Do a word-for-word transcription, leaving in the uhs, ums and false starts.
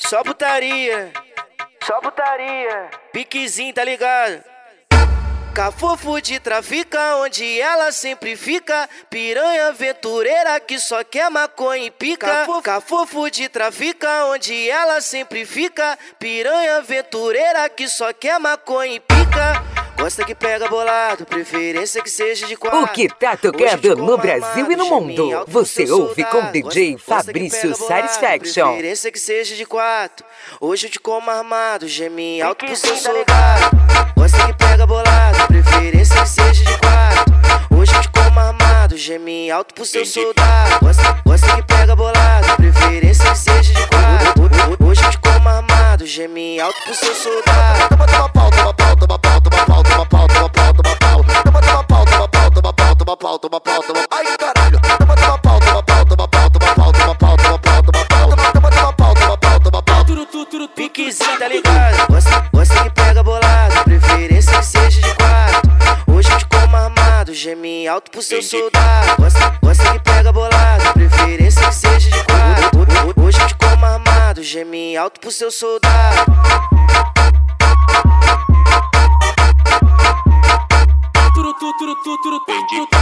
Só putaria, só putaria. Piquezinho, tá ligado? Cafofo de trafica, onde ela sempre fica. Piranha aventureira que só quer maconha e pica. Cafofo de trafica, onde ela sempre fica. Piranha aventureira que só quer maconha e pica. Gosta que pega bolado, preferência que seja de quatro. O que tá tocando no Brasil e no mundo, você ouve com D J Fabrício Satisfaction. Preferência que seja de quatro. Hoje eu te como armado, gemi alto pro seu soldado. Gosta que pega bolado, preferência que seja de quatro. Hoje eu te como armado, gemi alto pro seu soldado. Gosta, gosta que pega bolado, preferência que seja de quatro. Hoje eu te como armado, gemi alto pro seu soldado. Toma, toma pau, toma pau, toma pau, toma pau, toma pau, toma pau, toma pau. Toma, toma pau, toma pau, toma pau, toma pau, toma pau, toma pau. Ai, caralho. Toma, toma pau, toma pau, toma pau, toma pau, toma pau, toma pau, toma pau. Toma, toma, toma pau, toma pau, toma pau. Piquezinho, tá ligado? Gosta, gosta que pega bolado, preferência que seja de quatro. Hoje eu te como armado, gemi alto pro seu soldado. Gosta, gosta que pega bolado, preferência que seja de quatro. Hoje eu te como armado, gemi alto pro seu soldado. Entendi.